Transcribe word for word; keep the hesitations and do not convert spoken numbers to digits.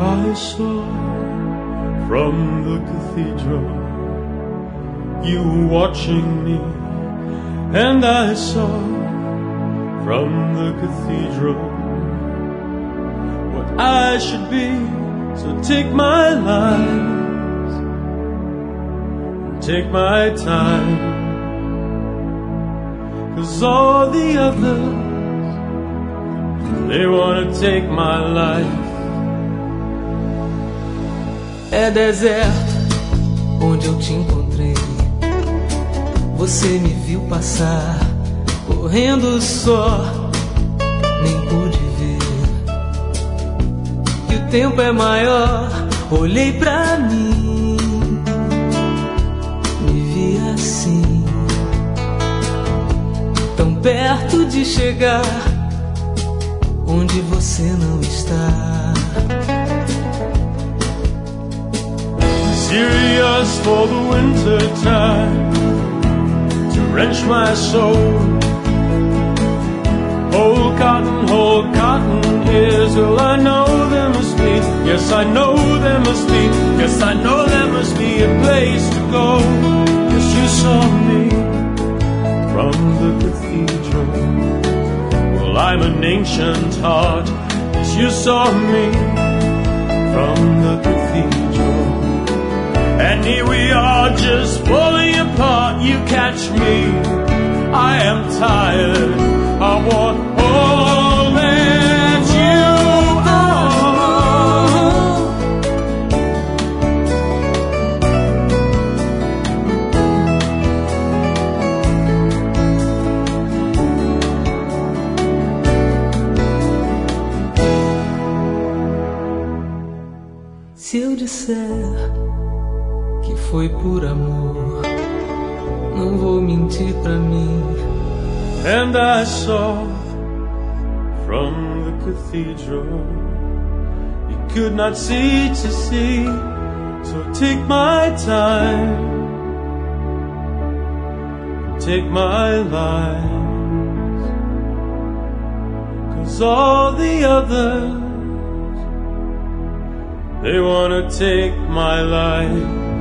I saw from the cathedral you watching me, and I saw from the cathedral what I should be. So take my life, take my time, 'cause all the others, they wanna take my life. É deserto onde eu te encontrei. Você me viu passar, correndo só, nem pude ver que o tempo é maior. Olhei pra mim, me vi assim, tão perto de chegar onde você não está. Serious for the winter time, to wrench my soul. Whole cotton, whole cotton ears. Well, I know there must be, yes, I know there must be, yes, I know there must be a place to go. Yes, you saw me from the cathedral. Well, I'm an ancient heart. Yes, you saw me from the cathedral. And here we are, just falling apart. You catch me, I am tired. I want all that you are. Se eu disser que foi por amor, não vou mentir pra mim. And I saw from the cathedral you could not see to see. So take my time, take my life, 'cause all the others, they wanna take my life.